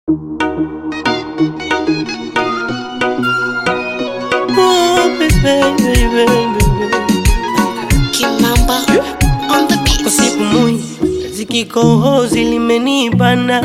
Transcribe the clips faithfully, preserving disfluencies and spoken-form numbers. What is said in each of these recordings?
Oh, baby, baby, baby. Kimamba on the beat. Kwa siku mui zikikohozi limenibana,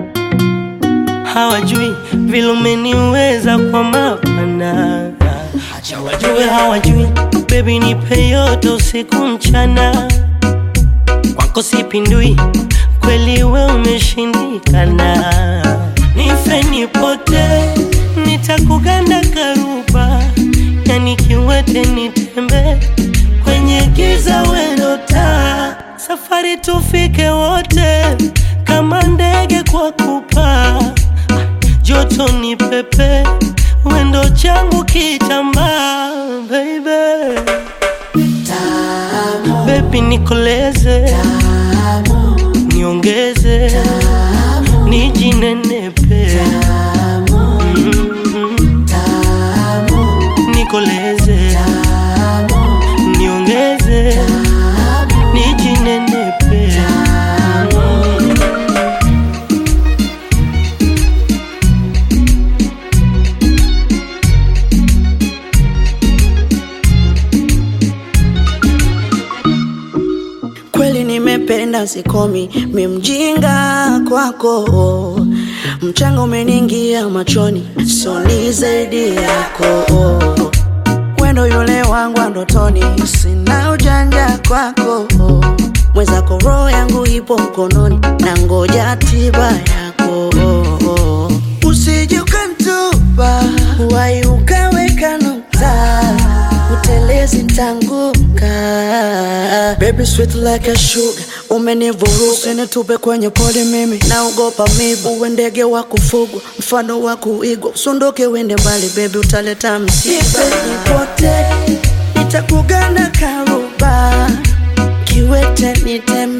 hawajui vile umeniweza kwa mapana. Acha wajue hawajui, baby nipe yote usiku mchana. Kwako sipindui, kweli we umeshindikana. Nife nipote, nitakuganda karuba, yani kiwete nitembe kwenye giza wendo taa. Safari tufike wote kama ndege kwa kupaa. Joto ni pepe, wendo changu kitambaa. Baby Tamu. Baby nikoleze Tamu. Niongeze Tamu. Nijinenepe Tamu. Mm-hmm. Tamu. Nikoleze Tamu. Niongeze Tamu. Nijinenepe Tamu. Kweli nimependa sikomi, mimjinga kwako. Mchanga umeniingia machoni, so ni zaidi yako. Wendo yule wangu ndotoni, sina ujanja kwako. Mwenzako roho yangu ipo mkononi, na ngoja tiba yako. Usije ukanitupa, wai ukaweka nukta, utelezi ntanguka. Baby sweet like a sugar, umenivuruga nitupe kwenye pole mimi. Naogopa mibu, uwe ndege wa kufugwa, mfano wa kuigwa. Usunduke wende mbali baby, utaleta msiba. Nipote, nitakugana karuba, kiwete nitembe